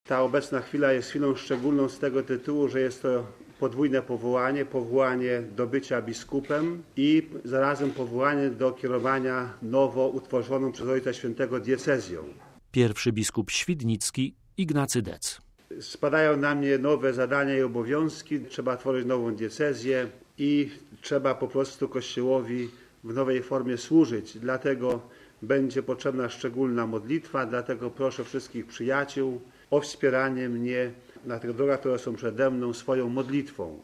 Ta obecna chwila jest chwilą szczególną z tego tytułu, że jest to podwójne powołanie do bycia biskupem i zarazem powołanie do kierowania nowo utworzoną przez Ojca Świętego diecezją. Pierwszy biskup świdnicki Ignacy Dec. Spadają na mnie nowe zadania i obowiązki, trzeba tworzyć nową diecezję i trzeba po prostu Kościołowi w nowej formie służyć. Dlatego będzie potrzebna szczególna modlitwa, dlatego proszę wszystkich przyjaciół o wspieranie mnie na tych drogach, które są przede mną, swoją modlitwą.